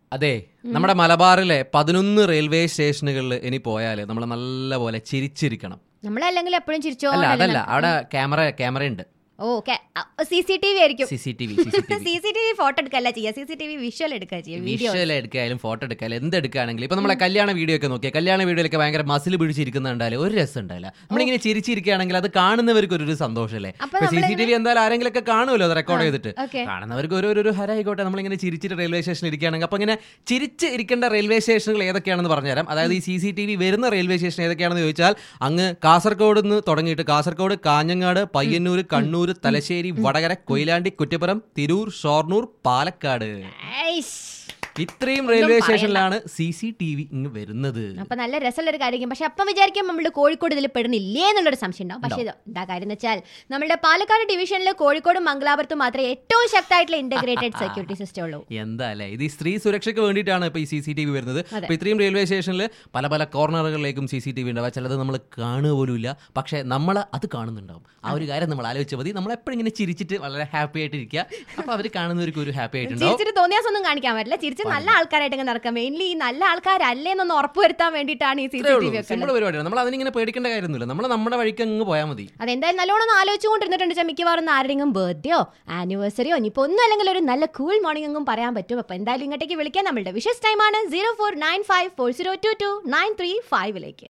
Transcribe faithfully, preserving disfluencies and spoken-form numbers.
അതെ, നമ്മുടെ മലബാറിലെ പതിനൊന്ന് റെയിൽവേ സ്റ്റേഷനുകളിൽ ഇനി പോയാൽ നമ്മൾ നല്ല പോലെ ചിരിച്ചിരിക്കണം. നമ്മളല്ലെങ്കിൽ എപ്പോഴും ചിരിച്ചോ. അല്ല, അതല്ല, അവിടെ ക്യാമറ ക്യാമറ ഉണ്ട്. Okay, C C T V ആയിരിക്കും. C C T V C C T V photo എടുക്കല്ല ചെയ്യുക, C C T V visual എടുക്കുക ചെയ്യുക. വിഷ്വൽ എടുക്കായാലും ഫോട്ടോ എടുക്കായാലും എന്തെടുക്കുകയാണെങ്കിലും ഇപ്പൊ നമ്മളെ കല്യാണ വീഡിയോ ഒക്കെ നോക്കിയാൽ കല്യാണ വീഡിയോയിലൊക്കെ ഭയങ്കര മസിൽ പിടിച്ചിരിക്കുന്നുണ്ടായാലും ഒരു രസം ഉണ്ടായില്ല. നമ്മളിങ്ങനെ ചിരിച്ചിരിക്കുകയാണെങ്കിൽ അത് കാണുന്നവർക്ക് ഒരു സന്തോഷമല്ലേ. സി സി ടി വി എന്തായാലും ആരെങ്കിലും ഒക്കെ കാണുമല്ലോ അത് റെക്കോർഡ് ചെയ്തിട്ട്. കാണുന്നവർക്ക് ഒരു ഒരു ഹരായിക്കോട്ടെ. നമ്മളിങ്ങനെ ചിരിച്ചിട്ട് റെയിൽവേ സ്റ്റേഷനിൽ ഇരിക്കുകയാണെങ്കിൽ അപ്പൊ ഇങ്ങനെ ചിരിച്ച് ഇരിക്കേണ്ട റെയിൽവേ സ്റ്റേഷനുകൾ ഏതൊക്കെയാണെന്ന് പറഞ്ഞുതരാം. അതായത് ഈ സി സി ടി വി വരുന്ന റെയിൽവേ സ്റ്റേഷൻ ഏതൊക്കെയാണെന്ന് ചോദിച്ചാൽ അങ്ങ് കാസർഗോഡ് നിന്ന് തുടങ്ങിയിട്ട് കാസർഗോഡ്, കാഞ്ഞങ്ങാട്, പയ്യന്നൂർ, കണ്ണൂർ, തലശ്ശേരി, വടകര, കൊയിലാണ്ടി, കുറ്റിപ്പുറം, തിരൂർ, ഷൊർണൂർ, പാലക്കാട്, ഇത്രയും റെയിൽവേ സ്റ്റേഷനിലാണ് സി സി ടി വി ഇങ്ങ് വരുന്നത്. അപ്പൊ നല്ല രസമുള്ള ഒരു കാര്യം. പക്ഷെ അപ്പം വിചാരിക്കും നമ്മൾ കോഴിക്കോട് ഇതിൽ പെടുന്നില്ലേ എന്നുള്ളൊരു സംശയം ഉണ്ടാവും. പക്ഷേ എന്താ കാര്യം എന്ന് വെച്ചാൽ നമ്മുടെ പാലക്കാട് ഡിവിഷനിൽ കോഴിക്കോടും മംഗലാപുരത്തും മാത്രമേ ഏറ്റവും ശക്തമായിട്ടുള്ള ഇന്റഗ്രേറ്റഡ് സെക്യൂരിറ്റി സിസ്റ്റം ഉള്ളൂ. എന്താ അല്ലേ, ഇത് സ്ത്രീ സുരക്ഷയ്ക്ക് വേണ്ടിയിട്ടാണ് ഇപ്പൊ ഈ സി സി ടി വി വരുന്നത്. അപ്പൊ ഇത്രയും റെയിൽവേ സ്റ്റേഷനിൽ പല പല കോർണറുകളിലേക്കും സി സി ടി വി ഉണ്ടാവുക. ചിലത് നമ്മൾ കാണുക പോലും ഇല്ല, പക്ഷെ നമ്മൾ അത് കാണുന്നുണ്ടാവും. ആ ഒരു കാര്യം നമ്മൾ ആലോചിച്ചാൽ മതി. നമ്മൾ എപ്പോഴും ഇങ്ങനെ ചിരിച്ചിട്ട് വളരെ ഹാപ്പി ആയിട്ടിരിക്കുക. അപ്പൊ അവർ കാണുന്നവർക്ക് ഒരു ഹാപ്പി ആയിട്ടുണ്ടാവും. ചിരിച്ചിട്ട് തോന്നിയാസൊന്നും കാണിക്കാൻ പറ്റില്ല, ചിരിച്ച് നല്ല ആൾക്കാരായിട്ട് നടക്കാം. മെയിൻലി ഈ നല്ല ആൾക്കാരല്ലേ എന്നൊന്ന് ഉറപ്പുവരുത്താൻ വേണ്ടിയിട്ടാണ് ഈ സി സി ടി വി ഒക്കെ. പരിപാടിയാണ്. നമ്മൾ അതിനിങ്ങനെ പേടിക്കേണ്ട കാര്യമൊന്നുമില്ല. നമ്മൾ നമ്മുടെ വഴിക്ക് അങ്ങ് പോയാൽ മതി. അതെന്തായാലും നല്ലോണം ആലോചിച്ചുകൊണ്ടിരുന്നിട്ടുണ്ട്. മിക്കവാറും ആരുടെയെങ്കിലും ബർത്ത്ഡേയോ ആനിവേഴ്സറിയോ ഇനിയിപ്പോൾ ഒന്നും അല്ലെങ്കിൽ ഒരു നല്ല കൂൾ മോർണിംഗ് എങ്ങും പറയാൻ പറ്റും. അപ്പോൾ എന്തായാലും ഇങ്ങോട്ടേക്ക് വിളിക്കാൻ നമ്മളുടെ വിഷസ് ടൈമാണ് zero four nine five four zero two two nine three ഫൈവിലേക്ക്.